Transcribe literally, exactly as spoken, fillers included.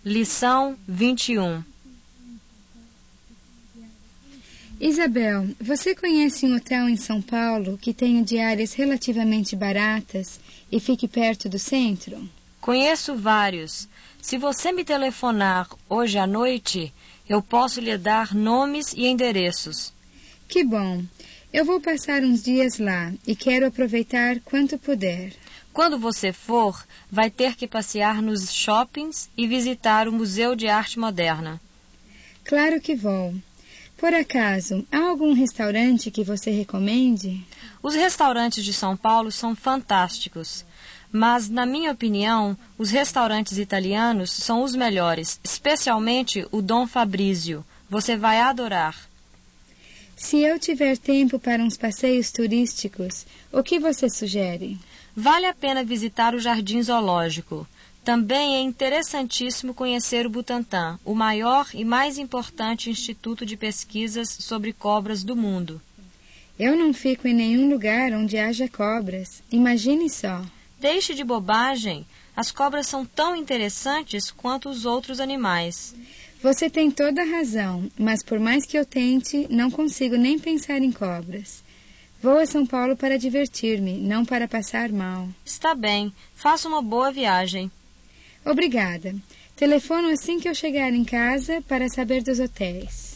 Lição vinte e um. Isabel, você conhece um hotel em São Paulo que tenha diárias relativamente baratas e fique perto do centro? Conheço vários. Se você me telefonar hoje à noite, eu posso lhe dar nomes e endereços. Que bom! Eu vou passar uns dias lá e quero aproveitar quanto puder. Quando você for, vai ter que passear nos shoppings e visitar o Museu de Arte Moderna. Claro que vou. Por acaso, há algum restaurante que você recomende? Os restaurantes de São Paulo são fantásticos, mas, na minha opinião, os restaurantes italianos são os melhores, especialmente o Dom Fabrizio. Você vai adorar. Se eu tiver tempo para uns passeios turísticos, o que você sugere? Vale a pena visitar o Jardim Zoológico. Também é interessantíssimo conhecer o Butantan, o maior e mais importante instituto de pesquisas sobre cobras do mundo. Eu não fico em nenhum lugar onde haja cobras. Imagine só. Deixe de bobagem. As cobras são tão interessantes quanto os outros animais. Você tem toda a razão, mas por mais que eu tente, não consigo nem pensar em cobras. Vou a São Paulo para divertir-me, não para passar mal. Está bem. Faça uma boa viagem. Obrigada. Telefono assim que eu chegar em casa para saber dos hotéis.